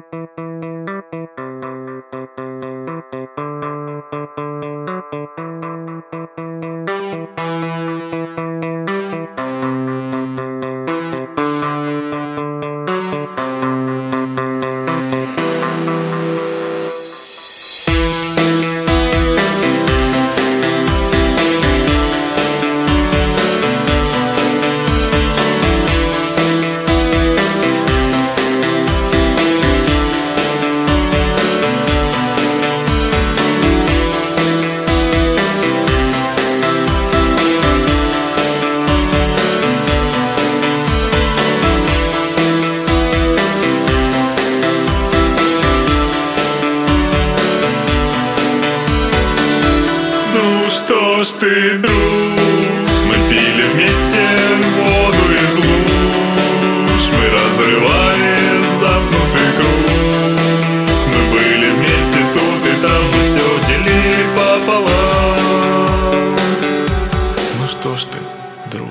Ну что ж ты, друг, мы пили вместе воду из луж, мы разрывали замкнутый круг. Мы были вместе тут и там, мы все делили пополам. Ну что ж ты, друг.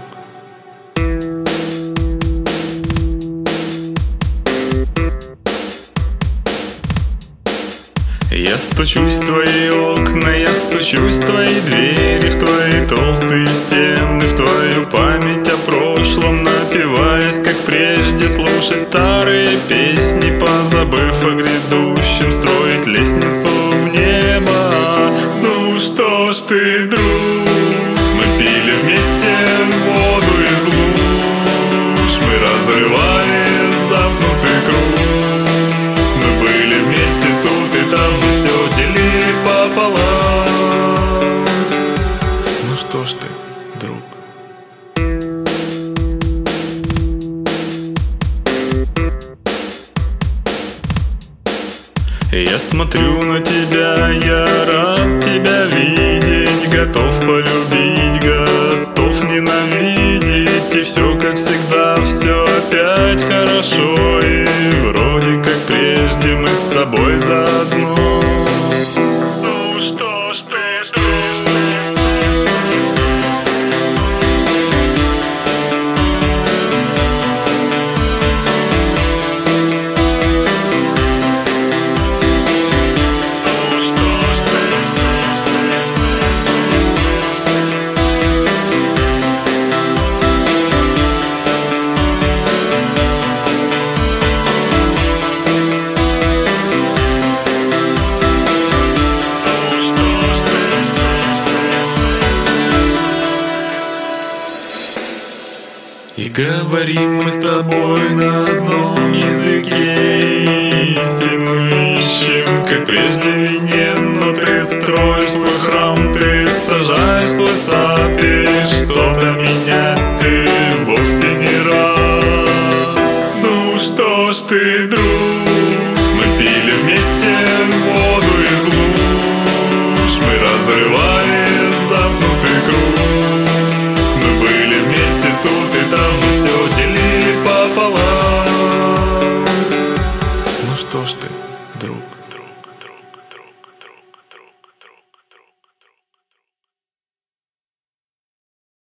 Я стучусь в твои окна, я стучусь в твои двери, в твои толстые стены, в твою память о прошлом, напиваясь, как прежде, слушать старые песни, позабыв о грядущем, строить лестницу в небо. Ну что ж ты, друг, мы пили вместе воду из луж, мы разрывали замкнутый круг. Мы были вместе тут и там, мы все делили пополам. Ну что ж ты, друг. Я смотрю на тебя, я рад тебя видеть, готов полюбить, готов ненавидеть. И все как всегда, все опять хорошо, и вроде как прежде мы с тобой заодно. Ну что ж ты, и говорим мы с тобой на одном языке. Истину ищем, как прежде в вине, но ты строишь свой храм, ты сажаешь свой сад, и что-то менять ты вовсе не рад. Ну что ж ты, друг, мы пили вместе воду из луж, мы разрывали замкнутый круг. Мы были вместе тут и там, мы все делили пополам. Ну что ж ты, друг.